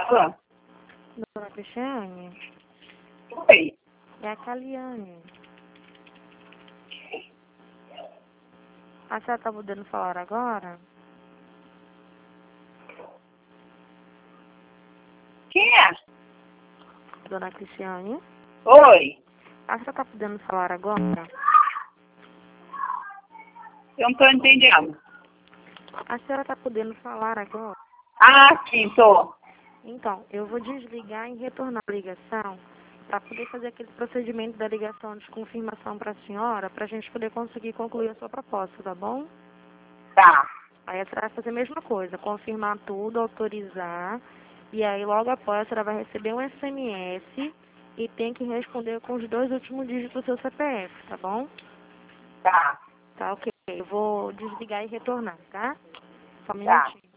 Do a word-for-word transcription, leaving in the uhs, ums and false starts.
fala? Dona Cristiane? Oi. É a Caliane. A senhora tá podendo falar agora? Quem é? Dona Cristiane? Oi. A senhora tá podendo falar agora? Eu não tô entendendo. A senhora tá podendo falar agora? Ah, sim, tô. Então, eu vou desligar e retornar a ligação para poder fazer aquele procedimento da ligação de confirmação para a senhora, para a gente poder conseguir concluir a sua proposta, tá bom? Tá. Aí a senhora vai fazer a mesma coisa, confirmar tudo, autorizar, e aí logo após a senhora vai receber um S M S e tem que responder com os dois últimos dígitos do seu C P F, tá bom? Tá. Tá, ok. Eu vou desligar e retornar, tá? Só um Tá. minutinho.